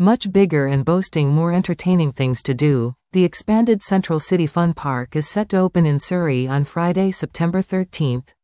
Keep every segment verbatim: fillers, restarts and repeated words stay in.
Much bigger and boasting more entertaining things to do, the expanded Central City Fun Park is set to open in Surrey on Friday, September thirteenth.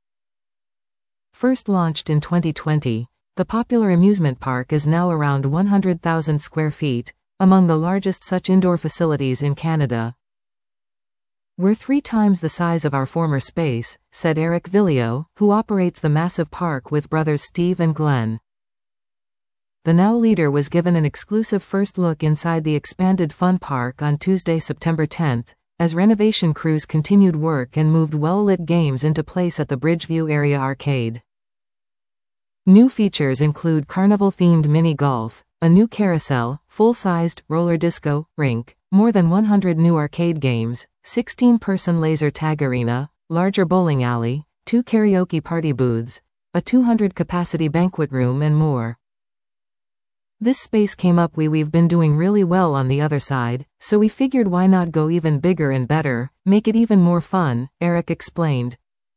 First launched in twenty twenty, the popular amusement park is now around one hundred thousand square feet, among the largest such indoor facilities in Canada. "We're three times the size of our former space," said Eric Villio, who operates the massive park with brothers Steve and Glenn. The Now leader was given an exclusive first look inside the expanded fun park on Tuesday, September tenth, as renovation crews continued work and moved well-lit games into place at the Bridgeview Area Arcade. New features include carnival-themed mini golf, a new carousel, full-sized roller disco rink, more than one hundred new arcade games, sixteen-person laser tag arena, larger bowling alley, two karaoke party booths, a two hundred capacity banquet room and more. "This space came up we we've been doing really well on the other side, so we figured why not go even bigger and better, make it even more fun," Eric explained.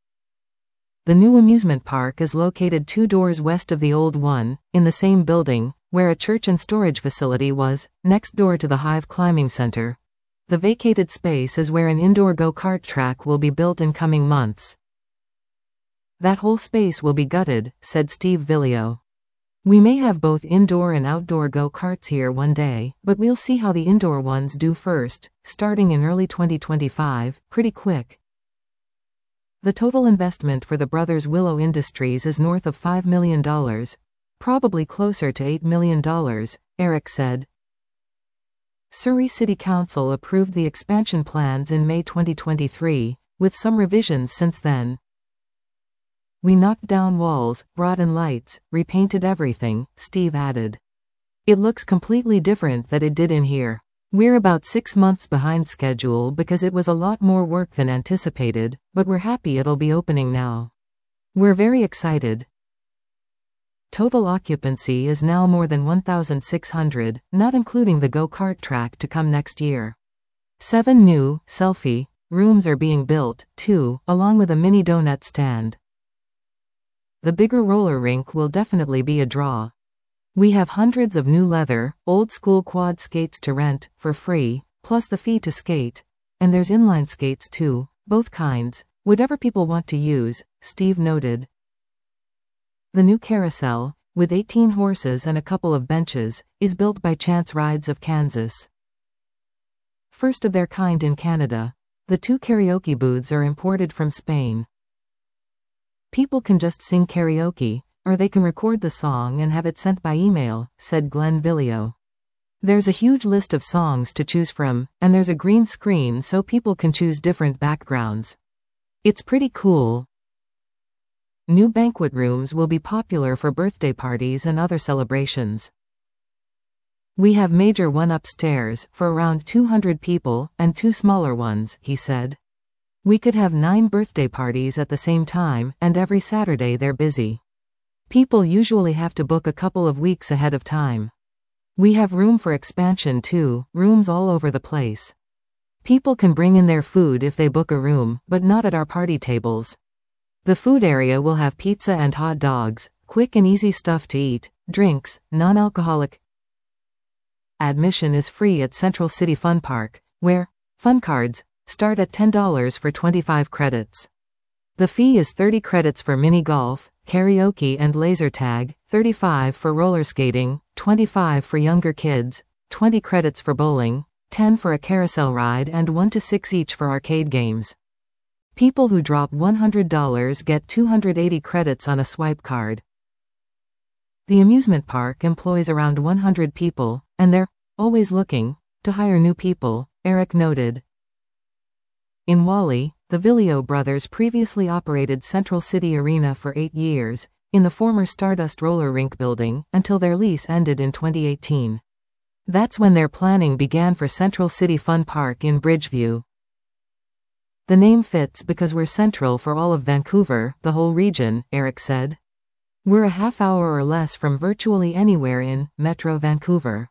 The new amusement park is located two doors west of the old one, in the same building, where a church and storage facility was, next door to the Hive Climbing Center. The vacated space is where an indoor go-kart track will be built in coming months. "That whole space will be gutted," said Steve Villio. "We may have both indoor and outdoor go-karts here one day, but we'll see how the indoor ones do first, starting in early twenty twenty-five, pretty quick." The total investment for the brothers Willow Industries is north of five million dollars, probably closer to eight million dollars, Eric said. Surrey City Council approved the expansion plans in May twenty twenty-three, with some revisions since then. "We knocked down walls, brought in lights, repainted everything," Steve added. "It looks completely different than it did in here. We're about six months behind schedule because it was a lot more work than anticipated, but we're happy it'll be opening now. We're very excited." Total occupancy is now more than one thousand six hundred, not including the go-kart track to come next year. Seven new selfie rooms are being built, too, along with a mini donut stand. The bigger roller rink will definitely be a draw. "We have hundreds of new leather, old-school quad skates to rent, for free, plus the fee to skate. And there's inline skates too, both kinds, whatever people want to use," Steve noted. The new carousel, with eighteen horses and a couple of benches, is built by Chance Rides of Kansas. First of their kind in Canada, the two karaoke booths are imported from Spain. "People can just sing karaoke, or they can record the song and have it sent by email," said Glenn Villio. "There's a huge list of songs to choose from, and there's a green screen so people can choose different backgrounds. It's pretty cool." New banquet rooms will be popular for birthday parties and other celebrations. "We have major one upstairs, for around two hundred people, and two smaller ones," he said. "We could have nine birthday parties at the same time, and every Saturday they're busy. People usually have to book a couple of weeks ahead of time. We have room for expansion too, rooms all over the place. People can bring in their food if they book a room, but not at our party tables. The food area will have pizza and hot dogs, quick and easy stuff to eat, drinks, non-alcoholic." Admission is free at Central City Fun Park, where fun cards start at ten dollars for twenty-five credits. The fee is thirty credits for mini golf, karaoke and laser tag, thirty-five for roller skating, twenty-five for younger kids, twenty credits for bowling, ten for a carousel ride and one to six each for arcade games. People who drop one hundred dollars get two hundred eighty credits on a swipe card. The amusement park employs around one hundred people, and they're always looking to hire new people, Eric noted. In Whalley, the Villio brothers previously operated Central City Arena for eight years, in the former Stardust roller rink building, until their lease ended in twenty eighteen. That's when their planning began for Central City Fun Park in Bridgeview. "The name fits because we're central for all of Vancouver, the whole region," Eric said. "We're a half hour or less from virtually anywhere in Metro Vancouver.